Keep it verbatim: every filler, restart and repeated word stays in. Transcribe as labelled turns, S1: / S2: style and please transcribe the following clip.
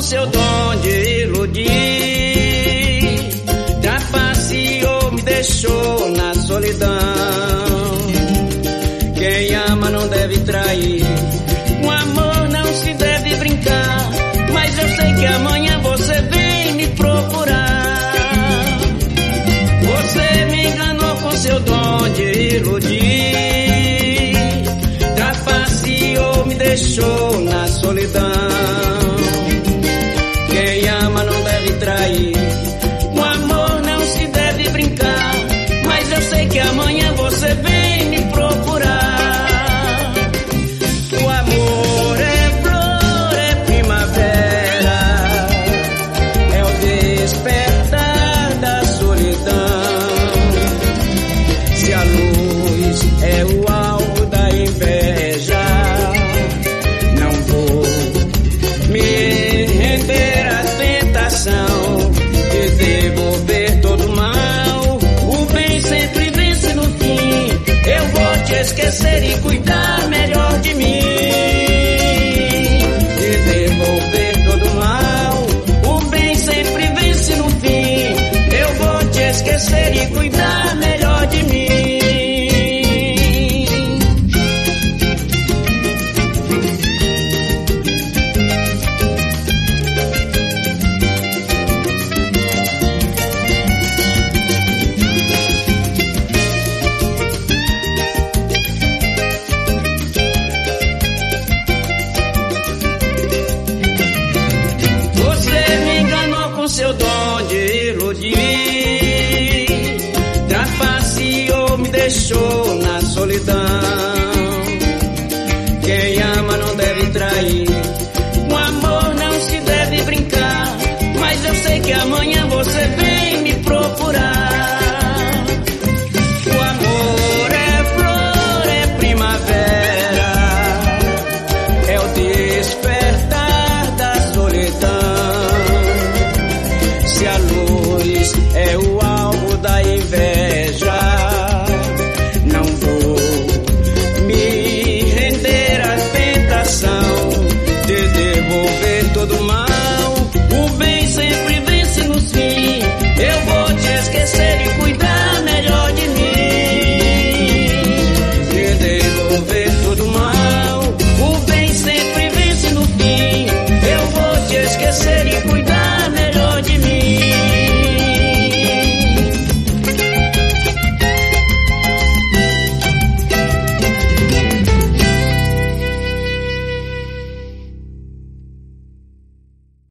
S1: seu dom de iludir. Trapaceou, me deixou na solidão. Quem ama não deve trair, com amor não se deve brincar. Mas eu sei que amanhã você vem me procurar. Você me enganou com seu dom de iludir. Trapaceou, me deixou na solidão. Quem ama não deve trair, com amor não se deve brincar. Mas eu sei que amanhã você vem me procurar. O amor é flor, é primavera, é o despertar da solidão. Se a luz é o alvo da inveja, não vou me render à tentação de devolver todo o mal. O bem sempre vence no fim. Eu vou te esquecer e cuidar melhor